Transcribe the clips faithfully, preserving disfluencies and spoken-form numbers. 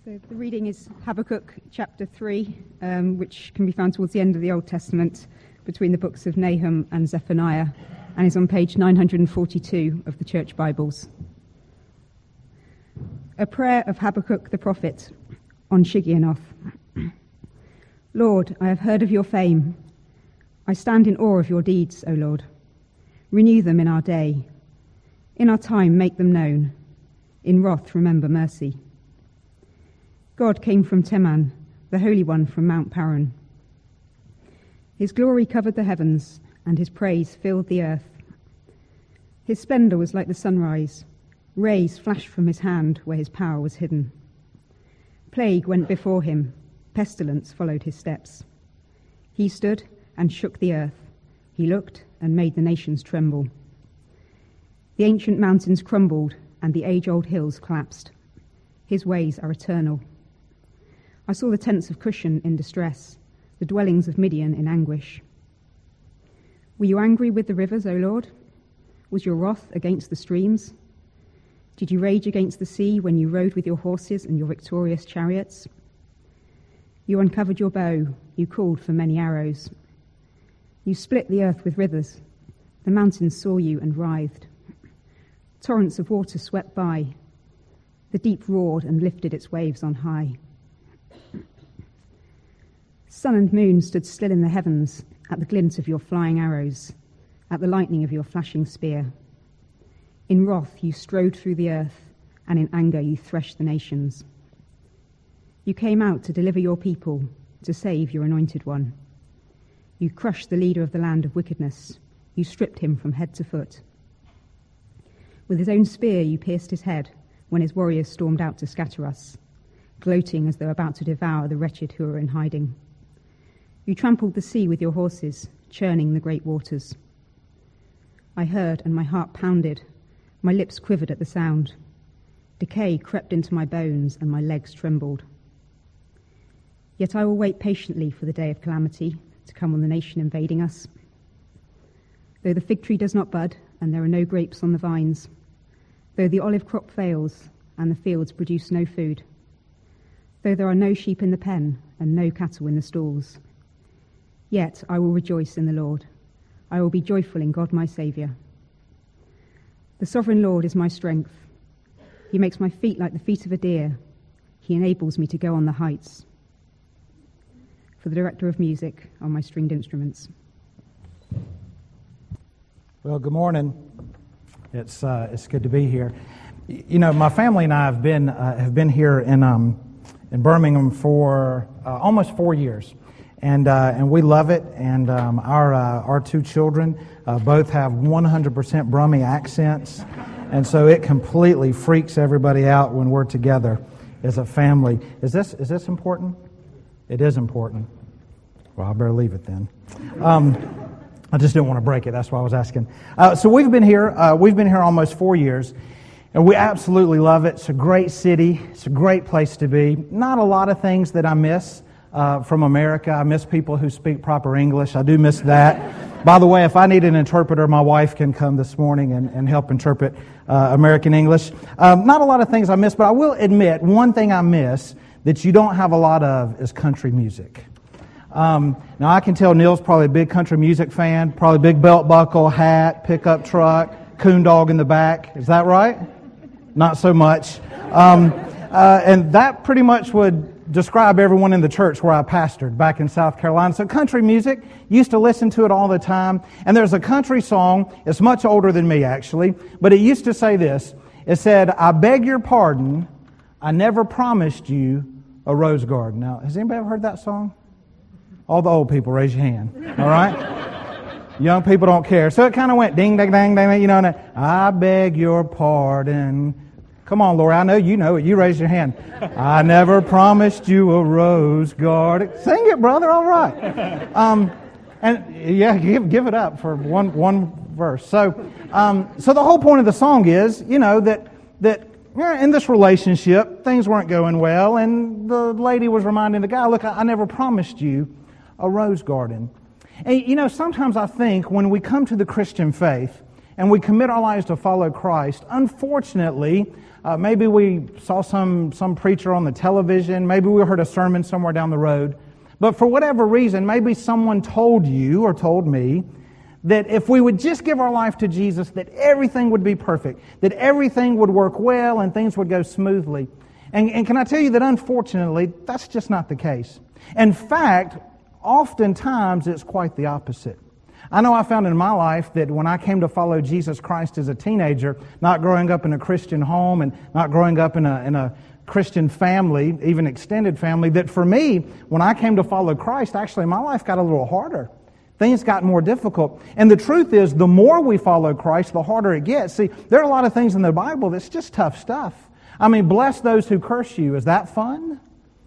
So the reading is Habakkuk chapter three, um, which can be found towards the end of the Old Testament between the books of Nahum and Zephaniah, and is on page nine hundred forty-two of the Church Bibles. A prayer of Habakkuk the prophet on Shigionoth. Lord, I have heard of your fame. I stand in awe of your deeds, O Lord. Renew them in our day. In our time make them known. In wrath remember mercy. God came from Teman, the Holy One from Mount Paran. His glory covered the heavens, and his praise filled the earth. His splendour was like the sunrise. Rays flashed from his hand where his power was hidden. Plague went before him. Pestilence followed his steps. He stood and shook the earth. He looked and made the nations tremble. The ancient mountains crumbled, and the age-old hills collapsed. His ways are eternal. I saw the tents of Cushan in distress, the dwellings of Midian in anguish. Were you angry with the rivers, O Lord? Was your wrath against the streams? Did you rage against the sea when you rode with your horses and your victorious chariots? You uncovered your bow, you called for many arrows. You split the earth with rivers. The mountains saw you and writhed. Torrents of water swept by. The deep roared and lifted its waves on high. Sun and moon stood still in the heavens at the glint of your flying arrows, at the lightning of your flashing spear. In wrath you strode through the earth, and in anger you threshed the nations. You came out to deliver your people, to save your anointed one. You crushed the leader of the land of wickedness. You stripped him from head to foot. With his own spear you pierced his head when his warriors stormed out to scatter us, gloating as though about to devour the wretched who are in hiding. You trampled the sea with your horses, churning the great waters. I heard, and my heart pounded. My lips quivered at the sound. Decay crept into my bones, and my legs trembled. Yet I will wait patiently for the day of calamity to come on the nation invading us. Though the fig tree does not bud, and there are no grapes on the vines, though the olive crop fails, and the fields produce no food, though there are no sheep in the pen, and no cattle in the stalls, yet I will rejoice in the Lord. I will be joyful in God my Saviour. The sovereign Lord is my strength. He makes my feet like the feet of a deer. He enables me to go on the heights. For the director of music on my stringed instruments. Well, good morning. It's uh, it's good to be here. You know, my family and I have been uh, have been here in um in Birmingham for uh, almost four years. And uh, and we love it. And um, our uh, our two children uh, both have one hundred percent Brummie accents, and so it completely freaks everybody out when we're together as a family. Is this is this important? It is important. Well, I better leave it then. Um, I just didn't want to break it. That's why I was asking. Uh, so we've been here. Uh, we've been here almost four years, and we absolutely love it. It's a great city. It's a great place to be. Not a lot of things that I miss. Uh, from America. I miss people who speak proper English. I do miss that. By the way, if I need an interpreter, my wife can come this morning and, and help interpret uh, American English. Um, not a lot of things I miss, but I will admit one thing I miss that you don't have a lot of is country music. Um, now, I can tell Neil's probably a big country music fan, probably big belt buckle, hat, pickup truck, coon dog in the back. Is that right? Not so much. Um, uh, and that pretty much would describe everyone in the church where I pastored back in South Carolina. So country music, used to listen to it all the time. And there's a country song, it's much older than me actually, but it used to say this. It said, I beg your pardon, I never promised you a rose garden. Now, has anybody ever heard that song? All the old people, raise your hand. All right? Young people don't care. So it kind of went ding, dang, dang, dang, you know, and I beg your pardon. Come on, Laura, I know you know it. You raise your hand. I never promised you a rose garden. Sing it, brother. All right. Um, and yeah, give give it up for one one verse. So, um, so the whole point of the song is, you know, that that yeah, in this relationship things weren't going well, and the lady was reminding the guy, "Look, I, I never promised you a rose garden." And you know, sometimes I think when we come to the Christian faith, and we commit our lives to follow Christ, unfortunately, uh, maybe we saw some, some preacher on the television, maybe we heard a sermon somewhere down the road, but for whatever reason, maybe someone told you or told me that if we would just give our life to Jesus, that everything would be perfect, that everything would work well and things would go smoothly. And, and can I tell you that unfortunately, that's just not the case. In fact, oftentimes it's quite the opposite. I know I found in my life that when I came to follow Jesus Christ as a teenager, not growing up in a Christian home and not growing up in a, in a Christian family, even extended family, that for me, when I came to follow Christ, actually my life got a little harder. Things got more difficult. And the truth is, the more we follow Christ, the harder it gets. See, there are a lot of things in the Bible that's just tough stuff. I mean, bless those who curse you. Is that fun?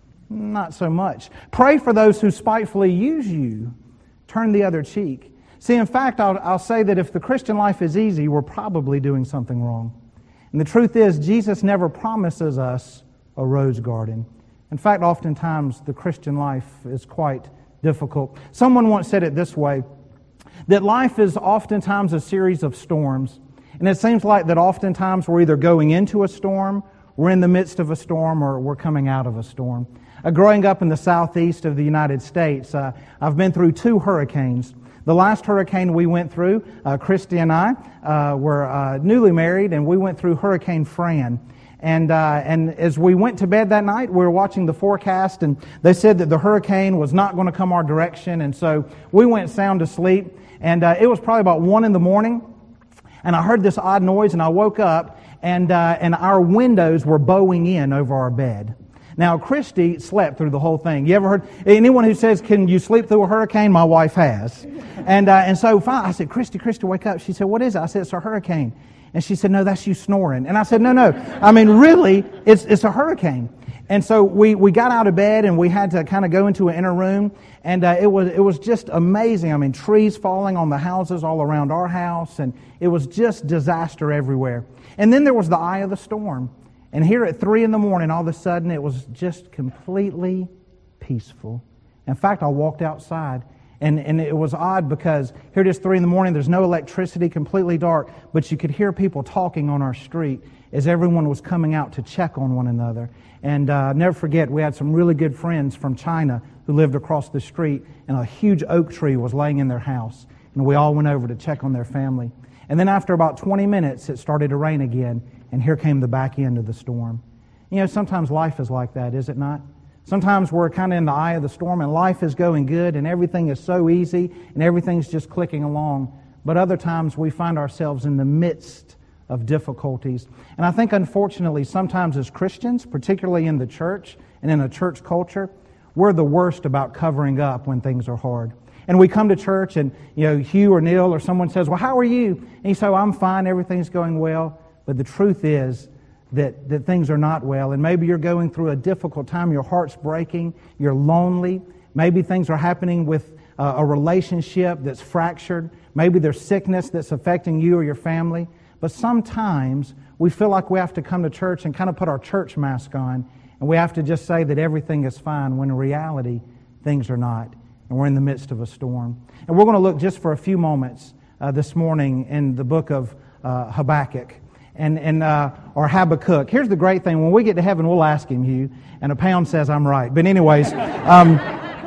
Not so much. Pray for those who spitefully use you. Turn the other cheek. See, in fact, I'll, I'll say that if the Christian life is easy, we're probably doing something wrong. And the truth is, Jesus never promises us a rose garden. In fact, oftentimes, the Christian life is quite difficult. Someone once said it this way, that life is oftentimes a series of storms. And it seems like that oftentimes we're either going into a storm, we're in the midst of a storm, or we're coming out of a storm. Uh, growing up in the southeast of the United States, uh, I've been through two hurricanes. The last hurricane we went through, uh, Christy and I uh, were uh, newly married, and we went through Hurricane Fran. And uh, and as we went to bed that night, we were watching the forecast, and they said that the hurricane was not going to come our direction. And so we went sound asleep, and uh, it was probably about one in the morning, and I heard this odd noise, and I woke up, and uh, and our windows were bowing in over our bed. Now, Christy slept through the whole thing. You ever heard anyone who says, "Can you sleep through a hurricane?" My wife has. And uh, and so finally, I said, "Christy, Christy, wake up." She said, "What is it?" I said, "It's a hurricane." And she said, "No, that's you snoring." And I said, no, no. I mean, really, it's it's a hurricane. And so we, we got out of bed, and we had to kind of go into an inner room. And uh, it was it was just amazing. I mean, trees falling on the houses all around our house. And it was just disaster everywhere. And then there was the eye of the storm. And here at three in the morning, all of a sudden, it was just completely peaceful. In fact, I walked outside. And and it was odd because here it is three in the morning, there's no electricity, completely dark, but you could hear people talking on our street as everyone was coming out to check on one another. And uh, never forget, we had some really good friends from China who lived across the street, and a huge oak tree was laying in their house. And we all went over to check on their family. And then after about twenty minutes, it started to rain again, and here came the back end of the storm. You know, sometimes life is like that, is it not? Sometimes we're kind of in the eye of the storm and life is going good and everything is so easy and everything's just clicking along. But other times we find ourselves in the midst of difficulties. And I think unfortunately sometimes as Christians, particularly in the church and in a church culture, we're the worst about covering up when things are hard. And we come to church and, you know, Hugh or Neil or someone says, "Well, how are you?" And you say, "Well, I'm fine, everything's going well." But the truth is, That, that things are not well, and maybe you're going through a difficult time, your heart's breaking, you're lonely, maybe things are happening with uh, a relationship that's fractured, maybe there's sickness that's affecting you or your family, but sometimes we feel like we have to come to church and kind of put our church mask on, and we have to just say that everything is fine, when in reality, things are not, and we're in the midst of a storm. And we're going to look just for a few moments uh, this morning in the book of uh, Habakkuk. And, and uh, or Habakkuk. Here's the great thing. When we get to heaven, we'll ask him, Hugh, and a pound says I'm right. But anyways, um,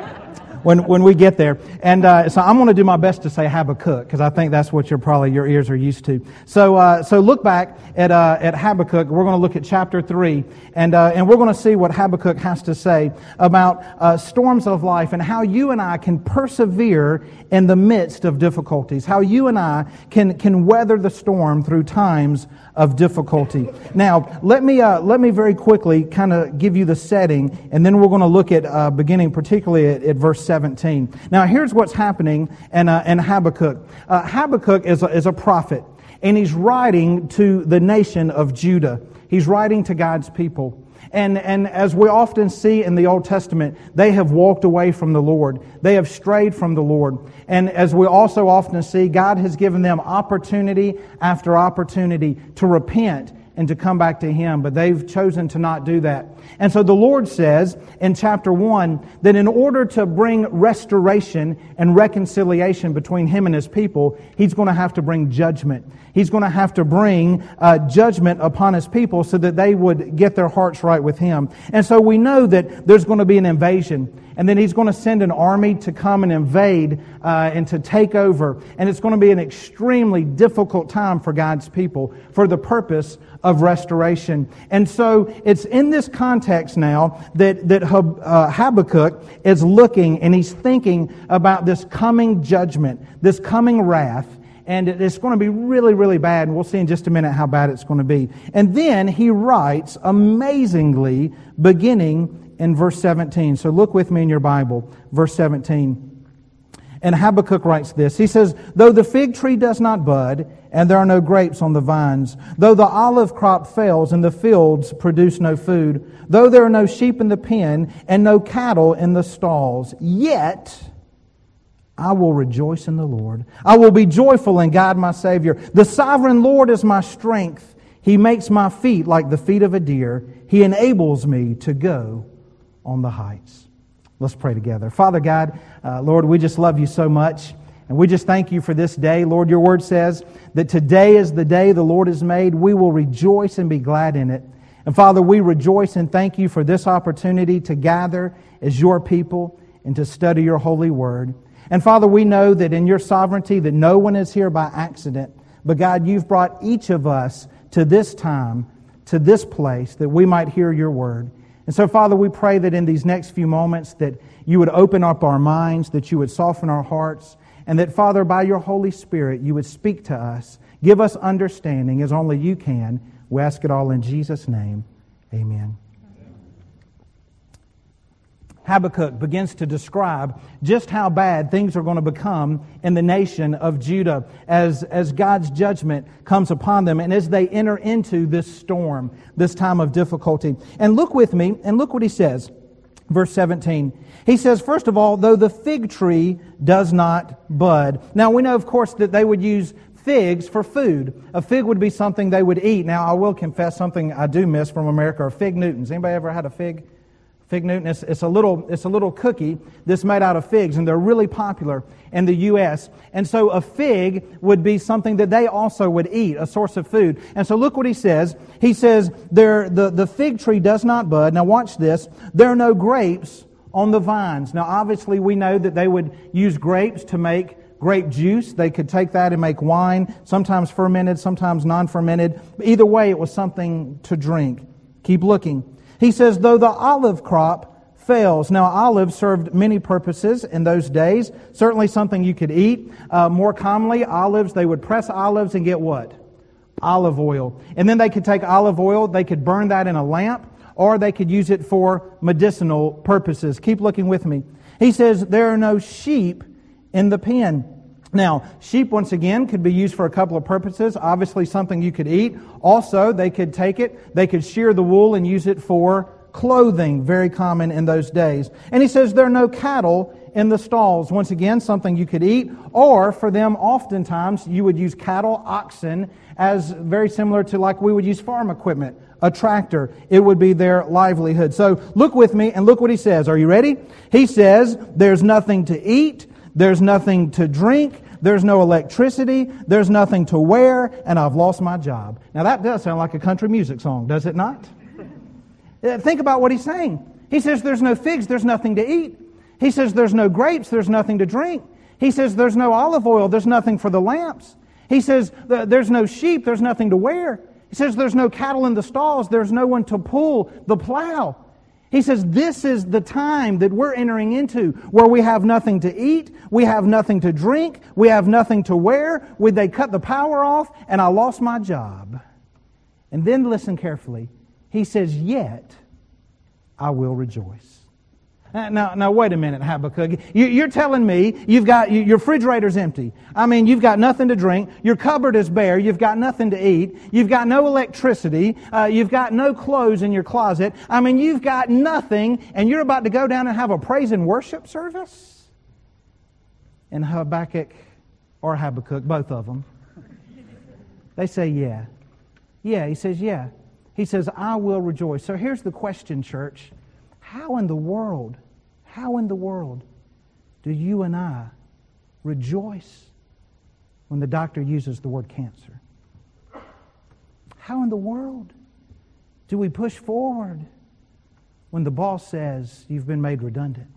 when when we get there. And uh, so I'm going to do my best to say Habakkuk, because I think that's what you're probably, your ears are used to. So uh, so look back at uh, at Habakkuk. We're going to look at chapter three, and uh, and we're going to see what Habakkuk has to say about uh, storms of life and how you and I can persevere in the midst of difficulties, how you and I can can weather the storm through times of difficulty. Now, let me uh, let me very quickly kind of give you the setting, and then we're going to look at uh, beginning particularly at, at verse seventeen. Now, here's what's happening in, uh, in Habakkuk. Uh, Habakkuk is a, is a prophet, and he's writing to the nation of Judah. He's writing to God's people. And, and as we often see in the Old Testament, they have walked away from the Lord. They have strayed from the Lord. And as we also often see, God has given them opportunity after opportunity to repent and to come back to Him, but they've chosen to not do that. And so the Lord says in chapter one that in order to bring restoration and reconciliation between Him and His people, He's going to have to bring judgment. He's going to have to bring uh, judgment upon His people so that they would get their hearts right with Him. And so we know that there's going to be an invasion. And then He's going to send an army to come and invade uh, and to take over. And it's going to be an extremely difficult time for God's people for the purpose of restoration. And so it's in this context now that, that uh, Habakkuk is looking and he's thinking about this coming judgment, this coming wrath. And it's going to be really, really bad. And we'll see in just a minute how bad it's going to be. And then he writes amazingly beginning in verse seventeen. So look with me in your Bible, verse seventeen. And Habakkuk writes this. He says, though the fig tree does not bud, and there are no grapes on the vines, though the olive crop fails and the fields produce no food, though there are no sheep in the pen and no cattle in the stalls, yet I will rejoice in the Lord. I will be joyful in God my Savior. The sovereign Lord is my strength. He makes my feet like the feet of a deer. He enables me to go on the heights. Let's pray together. Father God, uh, Lord, we just love You so much. And we just thank You for this day. Lord, Your Word says that today is the day the Lord has made. We will rejoice and be glad in it. And Father, we rejoice and thank You for this opportunity to gather as Your people and to study Your holy Word. And Father, we know that in Your sovereignty that no one is here by accident. But God, You've brought each of us to this time, to this place, that we might hear Your Word. And so, Father, we pray that in these next few moments that You would open up our minds, that You would soften our hearts, and that, Father, by Your Holy Spirit, You would speak to us, give us understanding as only You can. We ask it all in Jesus' name. Amen. Habakkuk begins to describe just how bad things are going to become in the nation of Judah as, as God's judgment comes upon them and as they enter into this storm, this time of difficulty. And look with me, and look what he says. Verse seventeen. He says, first of all, though the fig tree does not bud. Now we know, of course, that they would use figs for food. A fig would be something they would eat. Now I will confess something I do miss from America are fig Newtons. Anybody ever had a fig? Fig Newton, it's, it's a little it's a little cookie that's made out of figs, and they're really popular in the U S And so a fig would be something that they also would eat, a source of food. And so look what he says. He says, there the, the fig tree does not bud. Now watch this. There are no grapes on the vines. Now obviously we know that they would use grapes to make grape juice. They could take that and make wine, sometimes fermented, sometimes non-fermented. Either way, it was something to drink. Keep looking. He says, though the olive crop fails. Now, olives served many purposes in those days. Certainly something you could eat. Uh, more commonly, olives, they would press olives and get what? Olive oil. And then they could take olive oil, they could burn that in a lamp, or they could use it for medicinal purposes. Keep looking with me. He says, there are no sheep in the pen. Now, sheep, once again, could be used for a couple of purposes. Obviously, something you could eat. Also, they could take it, they could shear the wool and use it for clothing, very common in those days. And he says there are no cattle in the stalls. Once again, something you could eat. Or, for them, oftentimes, you would use cattle, oxen, as very similar to like we would use farm equipment. A tractor. It would be their livelihood. So, look with me and look what he says. Are you ready? He says, there's nothing to eat. There's nothing to drink. There's no electricity. There's nothing to wear. And I've lost my job. Now that does sound like a country music song, does it not? Think about what he's saying. He says there's no figs. There's nothing to eat. He says there's no grapes. There's nothing to drink. He says there's no olive oil. There's nothing for the lamps. He says there's no sheep. There's nothing to wear. He says there's no cattle in the stalls. There's no one to pull the plow. He says this is the time that we're entering into where we have nothing to eat, we have nothing to drink, we have nothing to wear. Would they cut the power off and I lost my job? And then listen carefully. He says, yet I will rejoice. Now, now wait a minute, Habakkuk. You, you're telling me you've got you, your refrigerator's empty. I mean, you've got nothing to drink. Your cupboard is bare. You've got nothing to eat. You've got no electricity. Uh, you've got no clothes in your closet. I mean, you've got nothing, and you're about to go down and have a praise and worship service? And Habakkuk, or Habakkuk, both of them, they say, yeah, Yeah, he says, yeah. He says, I will rejoice. So here's the question, church. How in the world, how in the world do you and I rejoice when the doctor uses the word cancer? How in the world do we push forward when the boss says you've been made redundant?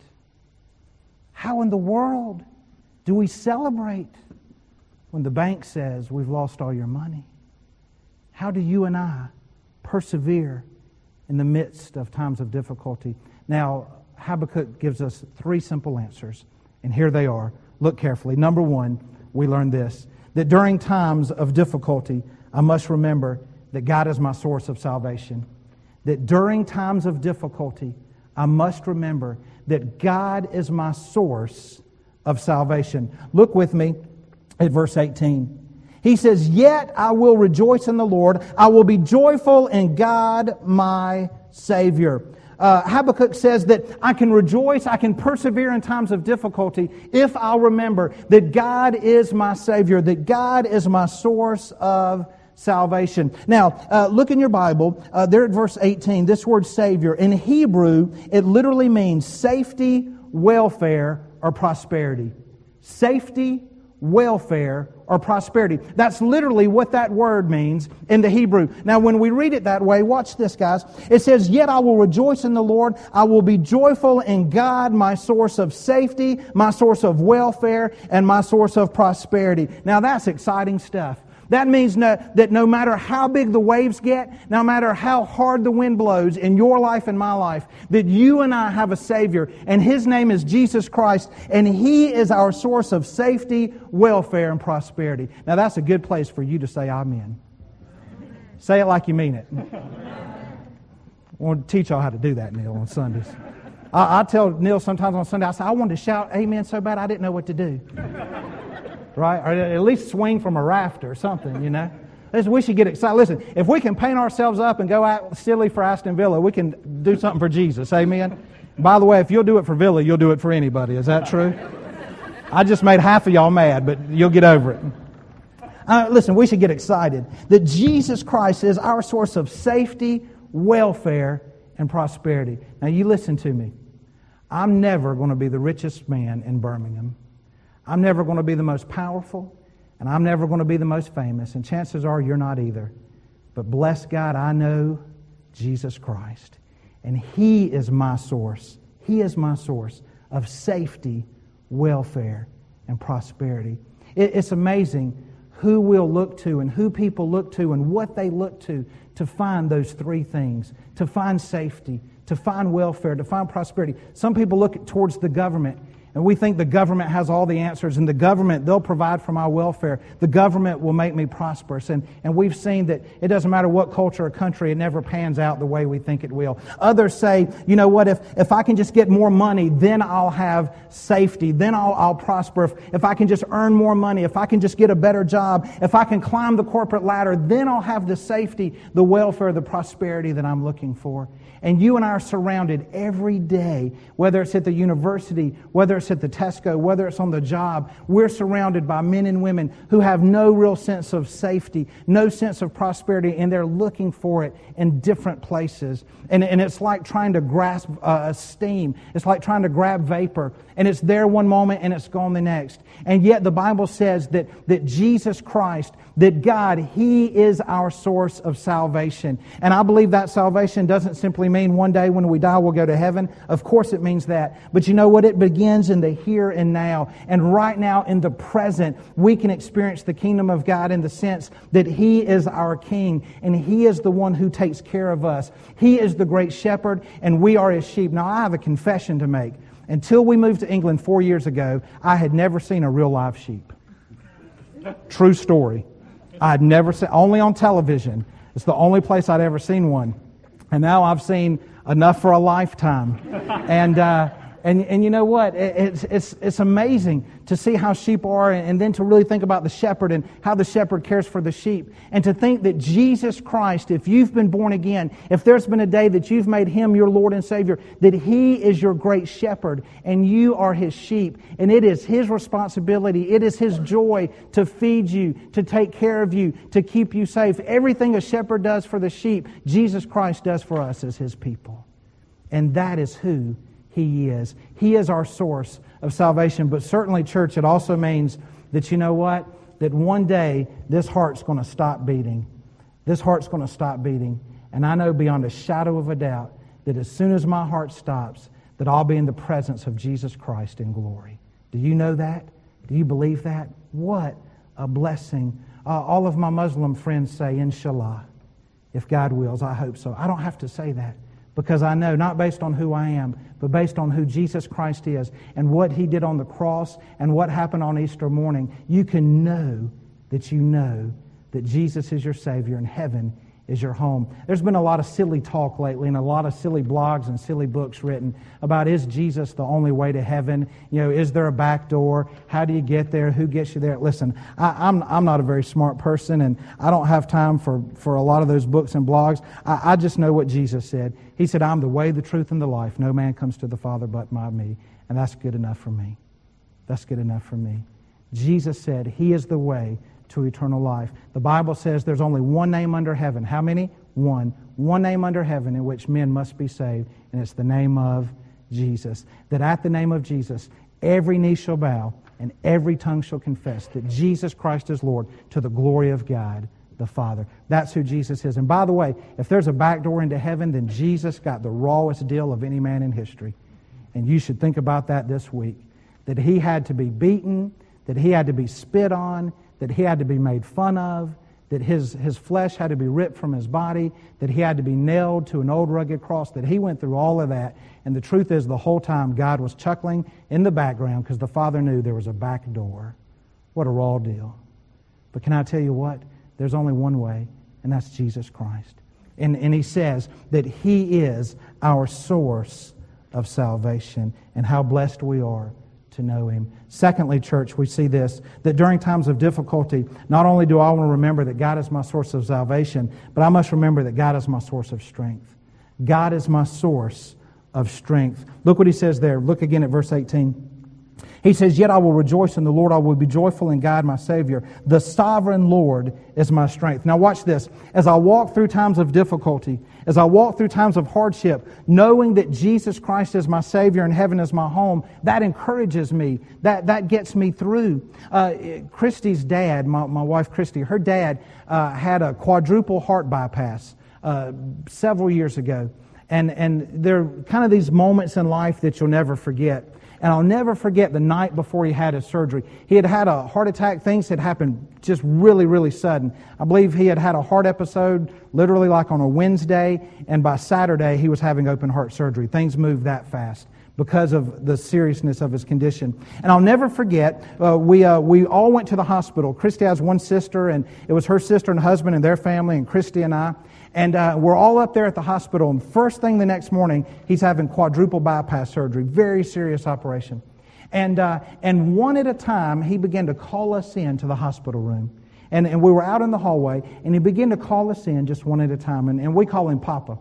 How in the world do we celebrate when the bank says we've lost all your money? How do you and I persevere in the midst of times of difficulty? Now, Habakkuk gives us three simple answers, and here they are. Look carefully. Number one, we learn this, that during times of difficulty, I must remember that God is my source of salvation. That during times of difficulty, I must remember that God is my source of salvation. Look with me at verse eighteen. He says, yet I will rejoice in the Lord. I will be joyful in God my Savior. Uh, Habakkuk says that I can rejoice, I can persevere in times of difficulty if I'll remember that God is my Savior, that God is my source of salvation. Now, uh, look in your Bible, uh, there at verse eighteen, this word Savior, in Hebrew, it literally means safety, welfare, or prosperity. Safety, welfare, or prosperity. That's literally what that word means in the Hebrew. Now, when we read it that way, watch this, guys. It says, yet I will rejoice in the Lord. I will be joyful in God, my source of safety, my source of welfare, and my source of prosperity. Now, that's exciting stuff. That means no, that no matter how big the waves get, no matter how hard the wind blows in your life and my life, that you and I have a Savior, and His name is Jesus Christ, and He is our source of safety, welfare, and prosperity. Now that's a good place for you to say amen. Say it like you mean it. I want to teach y'all how to do that, Neil, on Sundays. I, I tell Neil sometimes on Sunday, I say, I wanted to shout amen so bad I didn't know what to do. Right? Or at least swing from a rafter or something, you know. We should get excited. Listen, if we can paint ourselves up and go out silly for Aston Villa, we can do something for Jesus. Amen? By the way, if you'll do it for Villa, you'll do it for anybody. Is that true? I just made half of y'all mad, but you'll get over it. Uh, listen, we should get excited that Jesus Christ is our source of safety, welfare, and prosperity. Now, you listen to me. I'm never going to be the richest man in Birmingham. I'm never going to be the most powerful, and I'm never going to be the most famous, and chances are you're not either. But bless God, I know Jesus Christ, and He is my source. He is my source of safety, welfare, and prosperity. It's amazing who we'll look to and who people look to and what they look to to find those three things, to find safety, to find welfare, to find prosperity. Some people look towards the government, and we think the government has all the answers, and the government, they'll provide for my welfare. The government will make me prosperous. And, and we've seen that it doesn't matter what culture or country, it never pans out the way we think it will. Others say, you know what, if, if I can just get more money, then I'll have safety, then I'll, I'll prosper. If, if I can just earn more money, if I can just get a better job, if I can climb the corporate ladder, then I'll have the safety, the welfare, the prosperity that I'm looking for. And you and I are surrounded every day, whether it's at the university, whether it's at the Tesco, whether it's on the job, we're surrounded by men and women who have no real sense of safety, no sense of prosperity, and they're looking for it in different places. And, and it's like trying to grasp uh, steam. It's like trying to grab vapor. And it's there one moment and it's gone the next. And yet the Bible says that, that Jesus Christ, that God, He is our source of salvation. And I believe that salvation doesn't simply mean one day when we die we'll go to heaven. Of course it means that. But you know what? It begins in the here and now. And right now in the present, we can experience the kingdom of God in the sense that He is our King and He is the one who takes care of us. He is the great shepherd and we are His sheep. Now I have a confession to make. Until we moved to England four years ago, I had never seen a real live sheep. True story. I had never seen, only on television. It's the only place I'd ever seen one. And now I've seen enough for a lifetime. And uh, And, and you know what? It's, it's, it's amazing to see how sheep are, and then to really think about the shepherd and how the shepherd cares for the sheep. And to think that Jesus Christ, if you've been born again, if there's been a day that you've made Him your Lord and Savior, that He is your great shepherd and you are His sheep. And it is His responsibility, it is His joy to feed you, to take care of you, to keep you safe. Everything a shepherd does for the sheep, Jesus Christ does for us as His people. And that is who He is. He is our source of salvation. But certainly, church, it also means that, you know what? That one day this heart's going to stop beating. This heart's going to stop beating. And I know beyond a shadow of a doubt that as soon as my heart stops, that I'll be in the presence of Jesus Christ in glory. Do you know that? Do you believe that? What a blessing. Uh, all of my Muslim friends say, Inshallah. If God wills, I hope so. I don't have to say that. Because I know, not based on who I am, but based on who Jesus Christ is and what He did on the cross and what happened on Easter morning, you can know that you know that Jesus is your Savior and heaven is your home. There's been a lot of silly talk lately and a lot of silly blogs and silly books written about, is Jesus the only way to heaven? You know, is there a back door? How do you get there? Who gets you there? Listen, I, I'm I'm not a very smart person, and I don't have time for, for a lot of those books and blogs. I, I just know what Jesus said. He said, I'm the way, the truth, and the life. No man comes to the Father but by me. And that's good enough for me. That's good enough for me. Jesus said He is the way to eternal life. The Bible says there's only one name under heaven. How many? One. One name under heaven in which men must be saved, and it's the name of Jesus. That at the name of Jesus, every knee shall bow and every tongue shall confess that Jesus Christ is Lord, to the glory of God the Father. That's who Jesus is. And by the way, if there's a back door into heaven, then Jesus got the rawest deal of any man in history. And you should think about that this week. That He had to be beaten, that He had to be spit on, that He had to be made fun of, that his, his flesh had to be ripped from His body, that He had to be nailed to an old rugged cross, that He went through all of that. And the truth is, the whole time God was chuckling in the background because the Father knew there was a back door. What a raw deal. But can I tell you what? There's only one way, and that's Jesus Christ. And, and He says that He is our source of salvation, and how blessed we are to know Him. Secondly, church, we see this, that during times of difficulty, not only do I want to remember that God is my source of salvation, but I must remember that God is my source of strength. God is my source of strength. Look what He says there. Look again at verse eighteen. He says, yet I will rejoice in the Lord. I will be joyful in God, my Savior. The sovereign Lord is my strength. Now watch this. As I walk through times of difficulty, as I walk through times of hardship, knowing that Jesus Christ is my Savior and heaven is my home, that encourages me. That, that gets me through. Uh, Christy's dad, my, my wife Christy, her dad uh, had a quadruple heart bypass uh, several years ago. And, and there are kind of these moments in life that you'll never forget. And I'll never forget the night before he had his surgery. He had had a heart attack. Things had happened just really, really sudden. I believe he had had a heart episode literally like on a Wednesday, and by Saturday he was having open heart surgery. Things moved that fast because of the seriousness of his condition. And I'll never forget, uh, we uh, we all went to the hospital. Christy has one sister, and it was her sister and husband and their family, and Christy and I. And uh, we're all up there at the hospital, and first thing the next morning, he's having quadruple bypass surgery, very serious operation. And uh, and one at a time, he began to call us in to the hospital room. And, and we were out in the hallway, and he began to call us in just one at a time, and, and we call him Papa.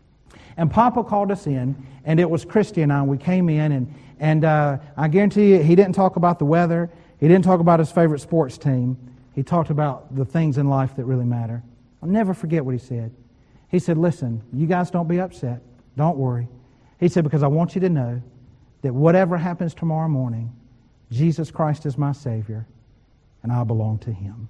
And Papa called us in, and it was Christy and I, and we came in, and, and uh, I guarantee you, he didn't talk about the weather, he didn't talk about his favorite sports team, he talked about the things in life that really matter. I'll never forget what he said. He said, listen, you guys don't be upset. Don't worry. He said, because I want you to know that whatever happens tomorrow morning, Jesus Christ is my Savior, and I belong to Him.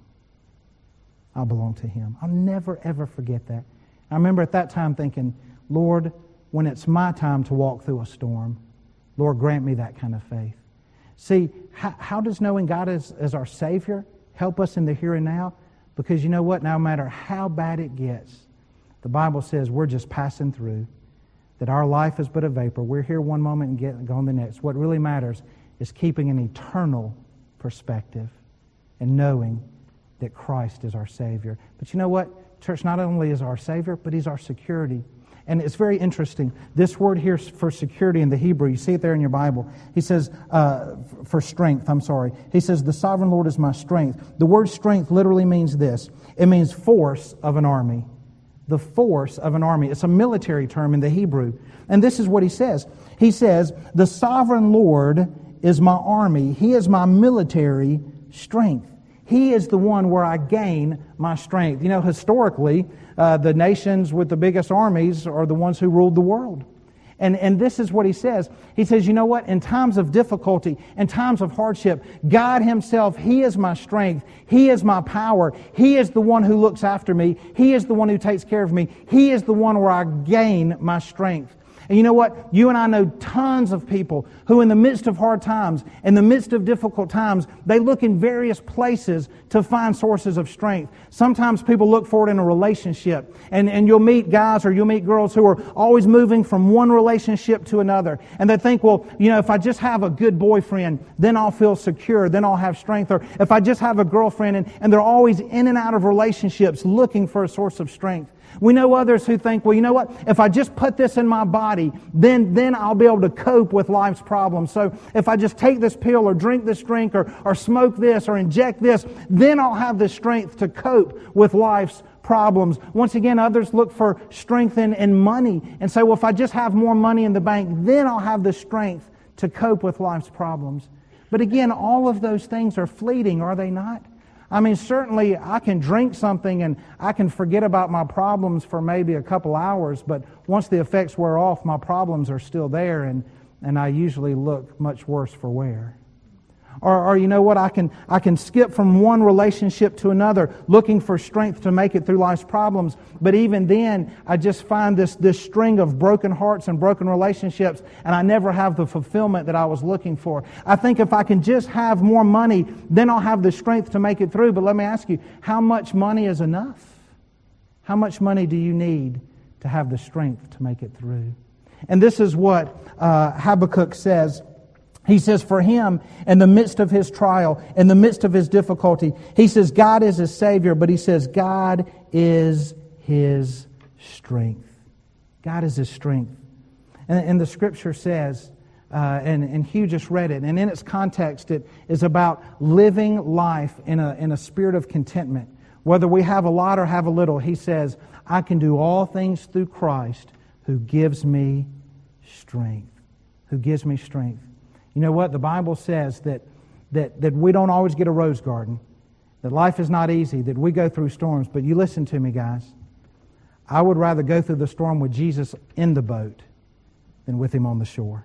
I belong to Him. I'll never, ever forget that. I remember at that time thinking, Lord, when it's my time to walk through a storm, Lord, grant me that kind of faith. See, how, how does knowing God as, as our Savior help us in the here and now? Because you know what? No matter how bad it gets, the Bible says we're just passing through, that our life is but a vapor. We're here one moment and get gone the next. What really matters is keeping an eternal perspective and knowing that Christ is our Savior. But you know what? Church, not only is our Savior, but He's our security. And it's very interesting. This word here for security in the Hebrew, you see it there in your Bible. He says, uh, for strength, I'm sorry. He says, the sovereign Lord is my strength. The word strength literally means this. It means force of an army. The force of an army. It's a military term in the Hebrew. And this is what he says. He says, the sovereign Lord is my army. He is my military strength. He is the one where I gain my strength. You know, historically, uh, the nations with the biggest armies are the ones who ruled the world. And, and this is what he says. He says, you know what? In times of difficulty, in times of hardship, God Himself, He is my strength. He is my power. He is the one who looks after me. He is the one who takes care of me. He is the one where I gain my strength. And you know what? You and I know tons of people who in the midst of hard times, in the midst of difficult times, they look in various places to find sources of strength. Sometimes people look for it in a relationship. And, and you'll meet guys or you'll meet girls who are always moving from one relationship to another. And they think, well, you know, if I just have a good boyfriend, then I'll feel secure, then I'll have strength. Or if I just have a girlfriend, and, and they're always in and out of relationships looking for a source of strength. We know others who think, well, you know what? If I just put this in my body, then, then I'll be able to cope with life's problems. So if I just take this pill or drink this drink or, or smoke this or inject this, then I'll have the strength to cope with life's problems. Once again, others look for strength in, in money and say, well, if I just have more money in the bank, then I'll have the strength to cope with life's problems. But again, all of those things are fleeting, are they not? I mean, certainly I can drink something and I can forget about my problems for maybe a couple hours, but once the effects wear off, my problems are still there, and, and I usually look much worse for wear. Or, or you know what, I can I can skip from one relationship to another looking for strength to make it through life's problems. But even then, I just find this, this string of broken hearts and broken relationships, and I never have the fulfillment that I was looking for. I think if I can just have more money, then I'll have the strength to make it through. But let me ask you, how much money is enough? How much money do you need to have the strength to make it through? And this is what uh, Habakkuk says. He says, for him, in the midst of his trial, in the midst of his difficulty, he says, God is his Savior, but he says, God is his strength. God is his strength. And, and the Scripture says, uh, and, and Hugh just read it, and in its context, it is about living life in a, in a spirit of contentment. Whether we have a lot or have a little, he says, I can do all things through Christ who gives me strength. Who gives me strength. You know what? The Bible says that, that, that we don't always get a rose garden, that life is not easy, that we go through storms. But you listen to me, guys. I would rather go through the storm with Jesus in the boat than with Him on the shore.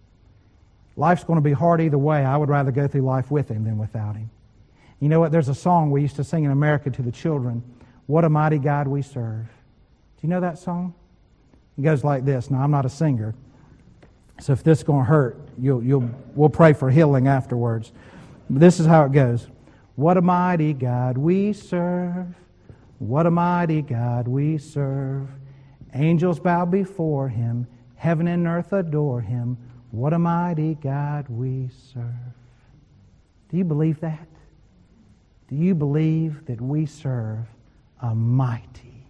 Life's going to be hard either way. I would rather go through life with Him than without Him. You know what? There's a song we used to sing in America to the children. What a mighty God we serve. Do you know that song? It goes like this. Now, I'm not a singer, so if this is going to hurt, you'll, you'll, we'll pray for healing afterwards. But this is how it goes. What a mighty God we serve. What a mighty God we serve. Angels bow before Him. Heaven and earth adore Him. What a mighty God we serve. Do you believe that? Do you believe that we serve a mighty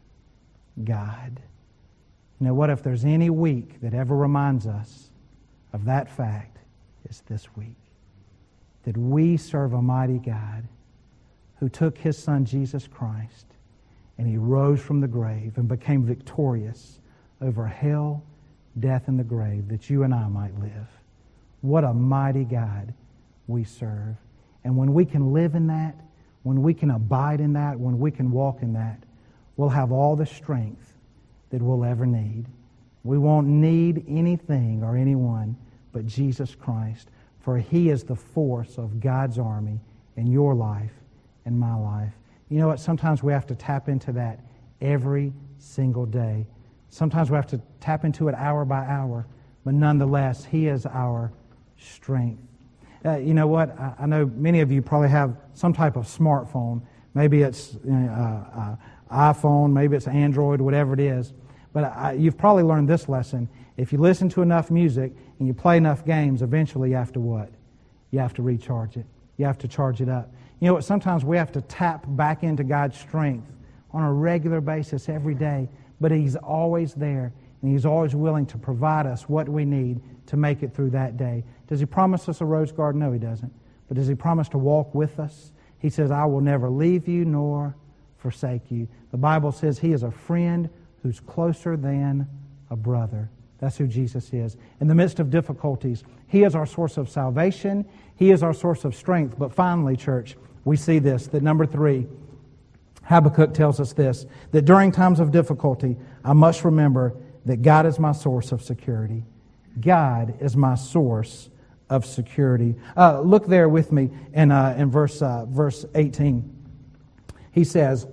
God? You know what? If there's any week that ever reminds us of that fact, it's this week. That we serve a mighty God who took His Son Jesus Christ and He rose from the grave and became victorious over hell, death, and the grave, that you and I might live. What a mighty God we serve. And when we can live in that, when we can abide in that, when we can walk in that, we'll have all the strength that we'll ever need. We won't need anything or anyone but Jesus Christ, for He is the force of God's army in your life and my life. You know what? Sometimes we have to tap into that every single day. Sometimes we have to tap into it hour by hour, but nonetheless, He is our strength. Uh, you know what? I, I know many of you probably have some type of smartphone. Maybe it's uh, uh, iPhone, maybe it's Android, whatever it is. But I, you've probably learned this lesson. If you listen to enough music and you play enough games, eventually you have to what? You have to recharge it. You have to charge it up. You know what? Sometimes we have to tap back into God's strength on a regular basis every day. But He's always there. And He's always willing to provide us what we need to make it through that day. Does He promise us a rose garden? No, He doesn't. But does He promise to walk with us? He says, I will never leave you nor forsake you. The Bible says He is a friend who's closer than a brother. That's who Jesus is. In the midst of difficulties, He is our source of salvation. He is our source of strength. But finally, church, we see this, that number three, Habakkuk tells us this, that during times of difficulty, I must remember that God is my source of security. God is my source of security. Uh, look there with me in, uh, in verse, uh, verse eighteen. He says,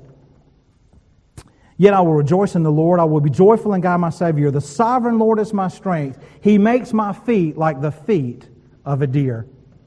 Yet I will rejoice in the Lord. I will be joyful in God my Savior. The sovereign Lord is my strength. He makes my feet like the feet of a deer.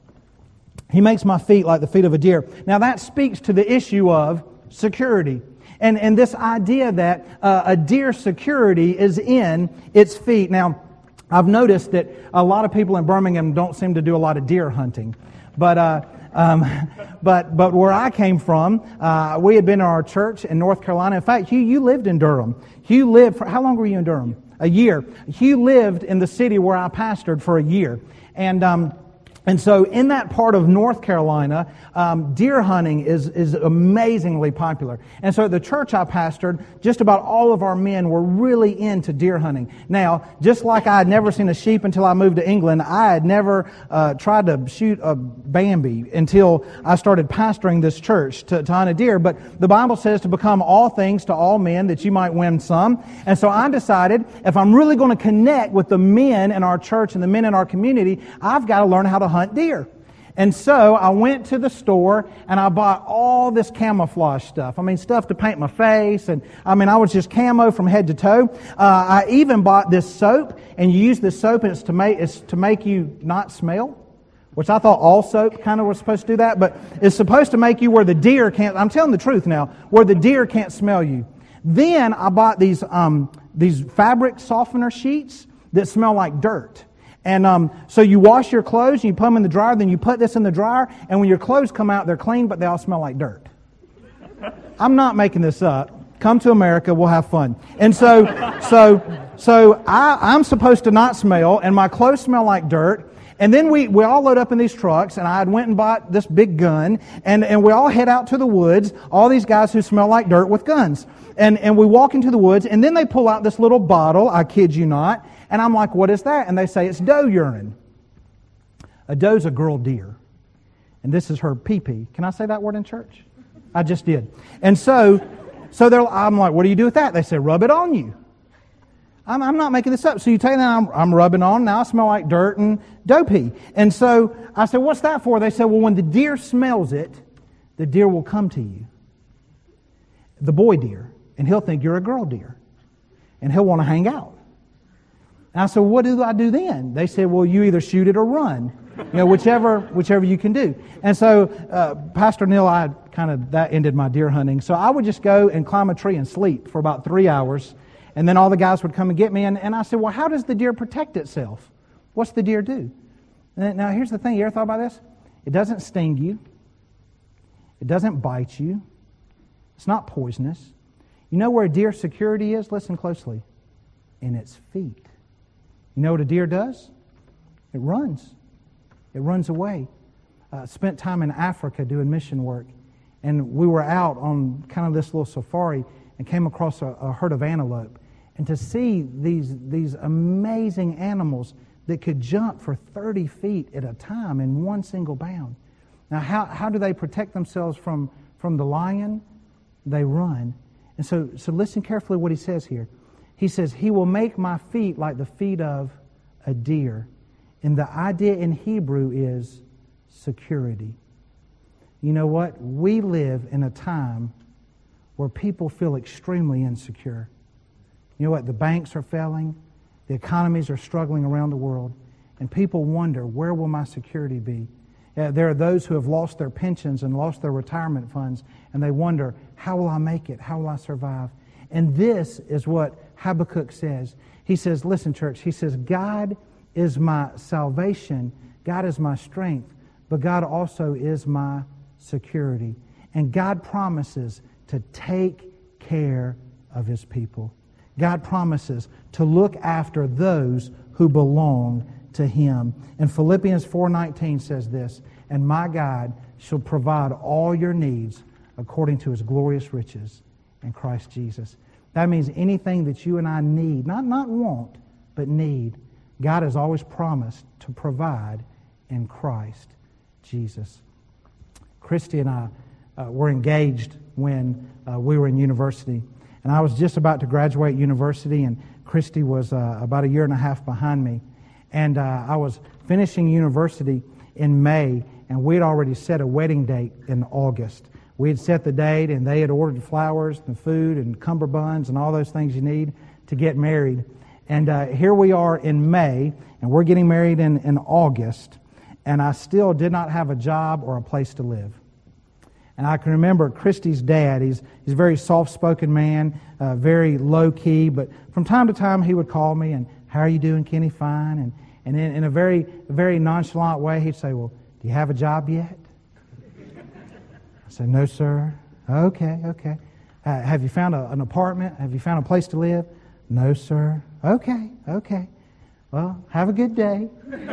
He makes my feet like the feet of a deer. Now that speaks to the issue of security. And, and this idea that uh, a deer's security is in its feet. Now, I've noticed that a lot of people in Birmingham don't seem to do a lot of deer hunting. But uh, um, but but where I came from, uh, we had been in our church in North Carolina. In fact, Hugh, you lived in Durham. Hugh lived for, how long were you in Durham? A year. Hugh lived in the city where I pastored for a year. And um, And so in that part of North Carolina, um, deer hunting is, is amazingly popular. And so at the church I pastored, just about all of our men were really into deer hunting. Now, just like I had never seen a sheep until I moved to England, I had never uh, tried to shoot a Bambi until I started pastoring this church to, to hunt a deer. But the Bible says to become all things to all men, that you might win some. And so I decided, if I'm really going to connect with the men in our church and the men in our community, I've got to learn how to hunt deer. And so I went to the store and I bought all this camouflage stuff. I mean, stuff to paint my face, and I mean, I was just camo from head to toe. Uh, I even bought this soap, and you use this soap, and it's to make it's to make you not smell, which I thought all soap kind of was supposed to do that, but it's supposed to make you where the deer can't. I'm telling the truth now, where the deer can't smell you. Then I bought these um, these fabric softener sheets that smell like dirt. And um, so you wash your clothes, and you put them in the dryer, then you put this in the dryer, and when your clothes come out, they're clean, but they all smell like dirt. I'm not making this up. Come to America, we'll have fun. And so so, so I, I'm supposed to not smell, and my clothes smell like dirt. And then we, we all load up in these trucks, and I had went and bought this big gun, and, and we all head out to the woods, all these guys who smell like dirt with guns. And, and we walk into the woods, and then they pull out this little bottle, I kid you not, and I'm like, what is that? And they say, it's doe urine. A doe's a girl deer. And this is her pee-pee. Can I say that word in church? I just did. And so, so they're, I'm like, what do you do with that? They say, rub it on you. I'm, I'm not making this up. So you take that, I'm, I'm rubbing on. Now I smell like dirt and doe pee. And so I said, what's that for? They said, well, when the deer smells it, the deer will come to you. The boy deer. And he'll think you're a girl deer. And he'll want to hang out. And I said, what do I do then? They said, well, you either shoot it or run. You know, whichever whichever you can do. And so uh, Pastor Neil, I kind of, that ended my deer hunting. So I would just go and climb a tree and sleep for about three hours. And then all the guys would come and get me. And, and I said, well, how does the deer protect itself? What's the deer do? And now, here's the thing. You ever thought about this? It doesn't sting you. It doesn't bite you. It's not poisonous. You know where a deer's security is? Listen closely. In its feet. You know what a deer does? It runs. It runs away. Uh, spent time in Africa doing mission work. And we were out on kind of this little safari and came across a, a herd of antelope. And to see these, these amazing animals that could jump for thirty feet at a time in one single bound. Now, how, how do they protect themselves from, from the lion? They run. And so, so listen carefully what he says here. He says, he will make my feet like the feet of a deer. And the idea in Hebrew is security. You know what? We live in a time where people feel extremely insecure. You know what? The banks are failing. The economies are struggling around the world. And people wonder, where will my security be? Uh, there are those who have lost their pensions and lost their retirement funds, and they wonder, how will I make it? How will I survive? And this is what Habakkuk says. He says, listen, church, he says, God is my salvation, God is my strength, but God also is my security. And God promises to take care of His people. God promises to look after those who belong to Him. And Philippians four nineteen says this, "And my God shall provide all your needs according to His glorious riches in Christ Jesus." That means anything that you and I need, not, not want, but need, God has always promised to provide in Christ Jesus. Christy and I uh, were engaged when uh, we were in university. And I was just about to graduate university, and Christy was uh, about a year and a half behind me. And uh, I was finishing university in May, and we had already set a wedding date in August. We had set the date, and they had ordered flowers and food and cummerbunds and all those things you need to get married. And uh, here we are in May, and we're getting married in, in August, and I still did not have a job or a place to live. And I can remember Christy's dad. He's, he's a very soft-spoken man, uh, very low-key, but from time to time he would call me, and, "How are you doing, Kenny?" "Fine." And, and in, in a very, very nonchalant way, he'd say, "Well, do you have a job yet?" I said, "No, sir." "Okay, okay. Uh, have you found a, an apartment? Have you found a place to live?" "No, sir." "Okay, okay. Well, have a good day."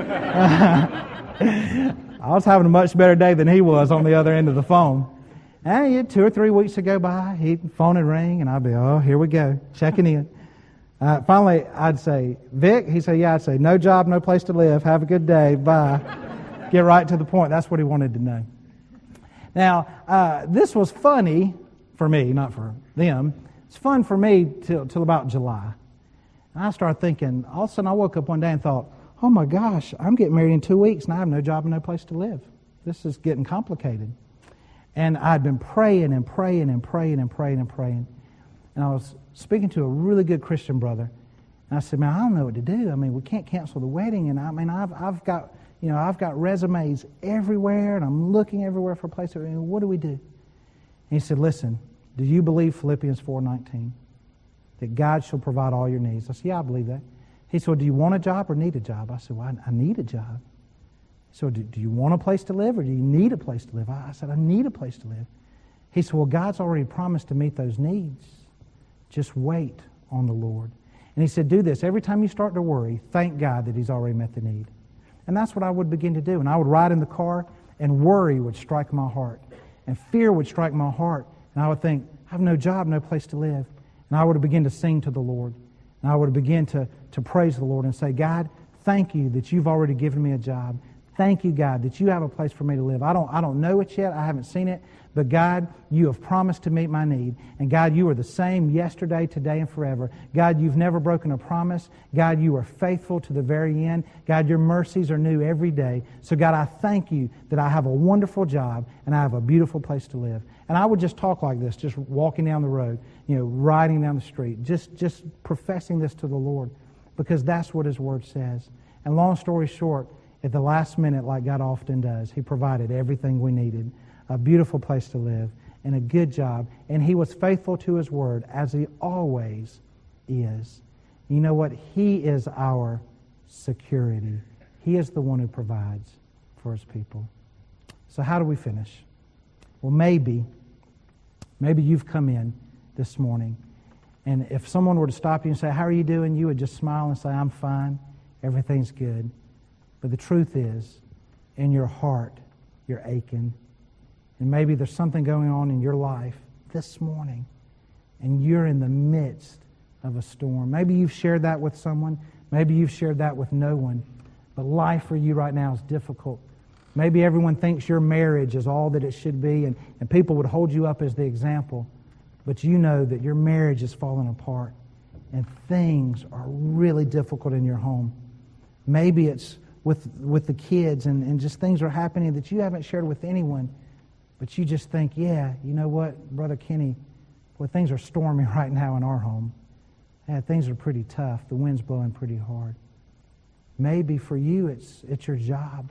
I was having a much better day than he was on the other end of the phone. And yeah, two or three weeks would go by, he'd phone and ring, and I'd be, "Oh, here we go, checking in." Uh, finally, I'd say, "Vic?" He'd say, "Yeah." I'd say, "No job, no place to live. Have a good day. Bye." Get right to the point. That's what he wanted to know. Now, uh, this was funny for me, not for them. It's fun for me till, till about July. And I started thinking, all of a sudden I woke up one day and thought, "Oh my gosh, I'm getting married in two weeks and I have no job and no place to live. This is getting complicated." And I'd been praying and praying and praying and praying and praying. And I was speaking to a really good Christian brother. And I said, "Man, I don't know what to do. I mean, we can't cancel the wedding. And I mean, I've I've got, you know, I've got resumes everywhere and I'm looking everywhere for a place. I mean, what do we do?" And he said, "Listen, do you believe Philippians four nineteen? That God shall provide all your needs?" I said, "Yeah, I believe that." He said, "Well, do you want a job or need a job?" I said, "Well, I, I need a job." So, do, do you want a place to live or do you need a place to live?" I, I said, "I need a place to live." He said, "Well, God's already promised to meet those needs. Just wait on the Lord." And he said, "Do this. Every time you start to worry, thank God that He's already met the need." And that's what I would begin to do. And I would ride in the car and worry would strike my heart. And fear would strike my heart. And I would think, I have no job, no place to live. And I would begin to sing to the Lord. And I would begin to, to praise the Lord and say, "God, thank you that you've already given me a job. Thank you, God, that you have a place for me to live. I don't, I don't know it yet. I haven't seen it. But God, you have promised to meet my need. And God, you are the same yesterday, today, and forever. God, you've never broken a promise. God, you are faithful to the very end. God, your mercies are new every day. So God, I thank you that I have a wonderful job and I have a beautiful place to live." And I would just talk like this, just walking down the road, you know, riding down the street, just, just professing this to the Lord, because that's what His Word says. And long story short, at the last minute, like God often does, He provided everything we needed. A beautiful place to live and a good job. And He was faithful to His Word, as He always is. You know what? He is our security. He is the one who provides for His people. So how do we finish? Well, maybe, maybe you've come in this morning, and if someone were to stop you and say, "How are you doing?" you would just smile and say, "I'm fine. Everything's good." But the truth is, in your heart, you're aching. And maybe there's something going on in your life this morning, and you're in the midst of a storm. Maybe you've shared that with someone. Maybe you've shared that with no one. But life for you right now is difficult. Maybe everyone thinks your marriage is all that it should be, and, and people would hold you up as the example. But you know that your marriage is falling apart, and things are really difficult in your home. Maybe it's with with the kids, and, and just things are happening that you haven't shared with anyone. But you just think, yeah, you know what, Brother Kenny, well, things are stormy right now in our home. Yeah, things are pretty tough. The wind's blowing pretty hard. Maybe for you it's it's your job.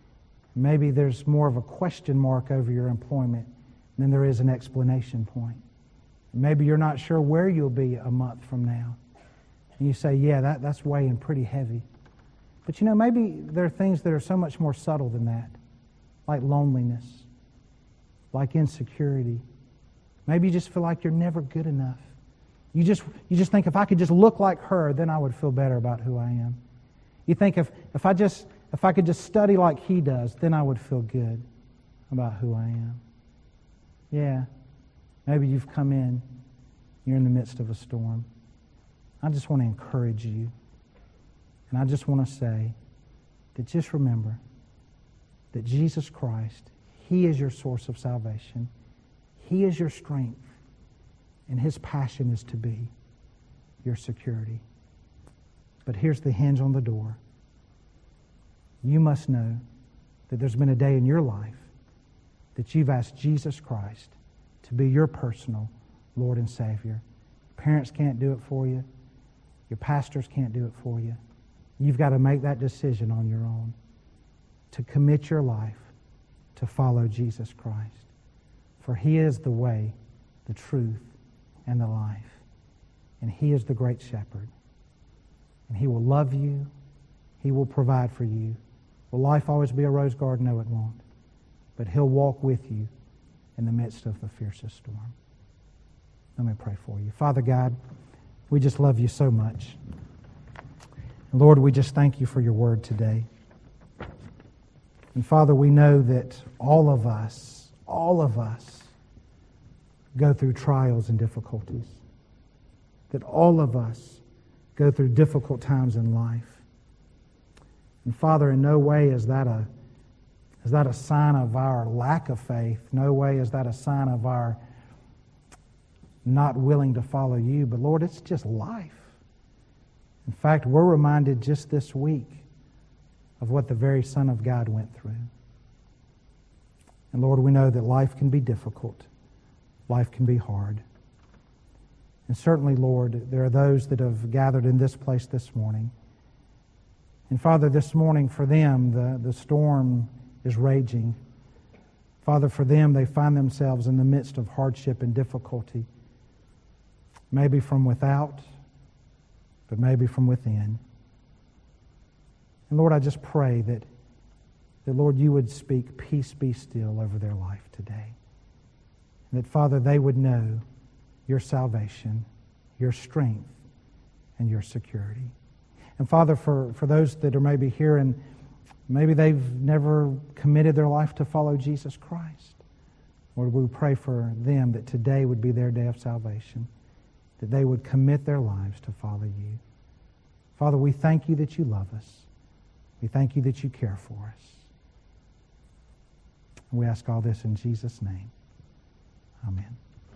Maybe there's more of a question mark over your employment than there is an explanation point. Maybe you're not sure where you'll be a month from now. And you say, yeah, that, that's weighing pretty heavy. But you know, maybe there are things that are so much more subtle than that, like loneliness, like insecurity. Maybe you just feel like you're never good enough. You just, you just think if I could just look like her, then I would feel better about who I am. You think if, if I just if I could just study like he does, then I would feel good about who I am. Yeah, maybe you've come in, you're in the midst of a storm. I just want to encourage you. And I just want to say that just remember that Jesus Christ, He is your source of salvation. He is your strength. And His passion is to be your security. But here's the hinge on the door. You must know that there's been a day in your life that you've asked Jesus Christ to be your personal Lord and Savior. Parents can't do it for you. Your pastors can't do it for you. You've got to make that decision on your own to commit your life to follow Jesus Christ. For He is the way, the truth, and the life. And He is the great shepherd. And He will love you. He will provide for you. Will life always be a rose garden? No, it won't. But He'll walk with you in the midst of the fiercest storm. Let me pray for you. Father God, we just love you so much. And Lord, we just thank you for your word today. And Father, we know that all of us, all of us go through trials and difficulties. That all of us go through difficult times in life. And Father, in no way is that a is that a sign of our lack of faith. No way is that a sign of our not willing to follow you. But Lord, it's just life. In fact, we're reminded just this week of what the very Son of God went through. And Lord, we know that life can be difficult. Life can be hard. And certainly, Lord, there are those that have gathered in this place this morning. And Father, this morning for them, the, the storm is raging. Father, for them, they find themselves in the midst of hardship and difficulty. Maybe from without, but maybe from within. And Lord, I just pray that, that Lord, you would speak, peace be still over their life today. And that, Father, they would know your salvation, your strength, and your security. And Father, for, for those that are maybe here and maybe they've never committed their life to follow Jesus Christ, Lord, we pray for them that today would be their day of salvation, that they would commit their lives to follow you. Father, we thank you that you love us. We thank you that you care for us. And we ask all this in Jesus' name. Amen.